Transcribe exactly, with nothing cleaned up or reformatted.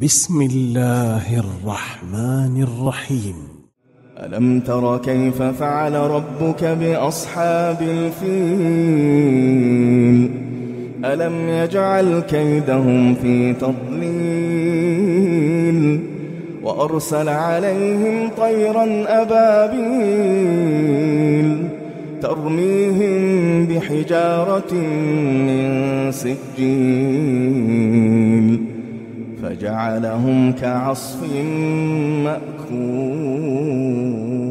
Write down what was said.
بسم الله الرحمن الرحيم. ألم تر كيف فعل ربك بأصحاب الفيل ألم يجعل كيدهم في تضليل وأرسل عليهم طيرا أبابيل ترميهم بحجارة من سجيل فجعلهم كعصف مأكول.